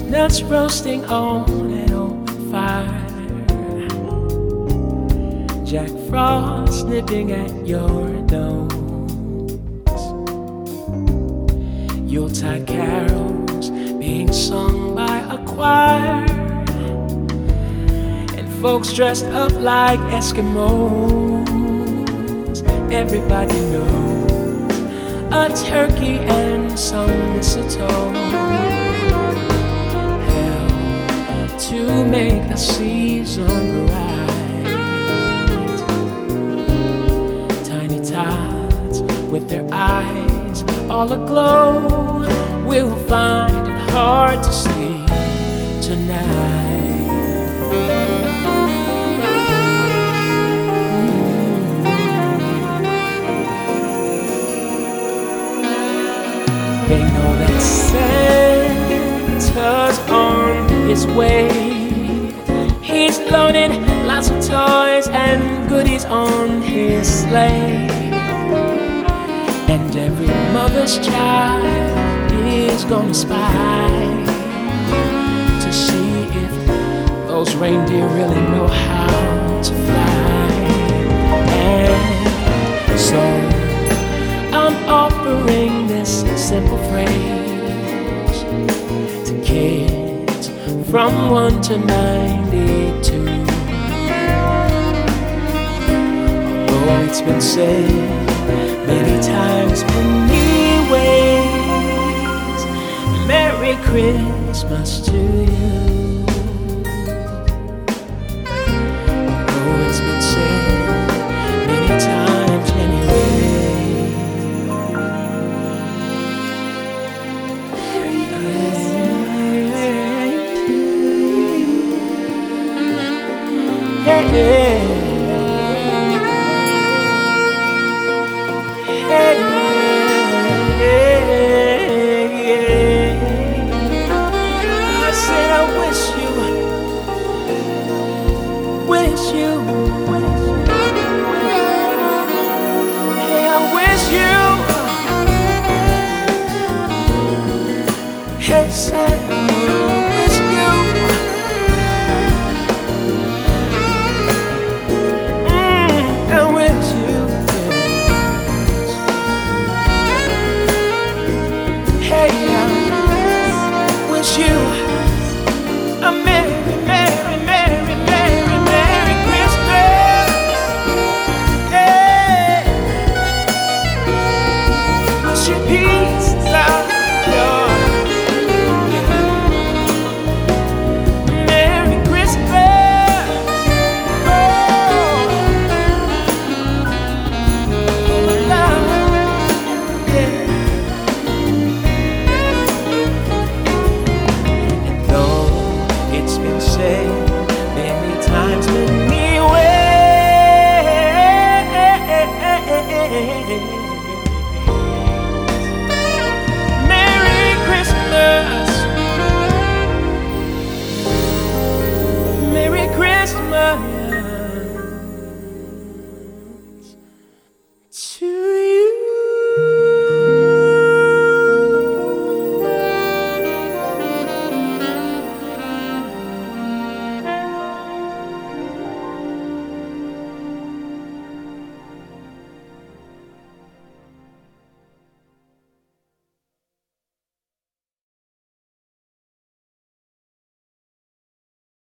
chestnuts roasting on an open fire, Jack Frost nipping at your nose, Yuletide carols being sung by a choir, and folks dressed up like Eskimos. Everybody knows a turkey and some mistletoe help to make the season bright. Tiny tots with their eyes all aglow will find it hard to sleep tonight. They know that Santa's on his way. He's loaded lots of toys and goodies on his sleigh, and every mother's child is gonna spy to see if those reindeer really know how to fly. And so I'm offering this simple phrase to kids from 1 to 92. Although it's been said many times, many ways, Merry Christmas to you. Although it's been said many times, many ways. Yeah.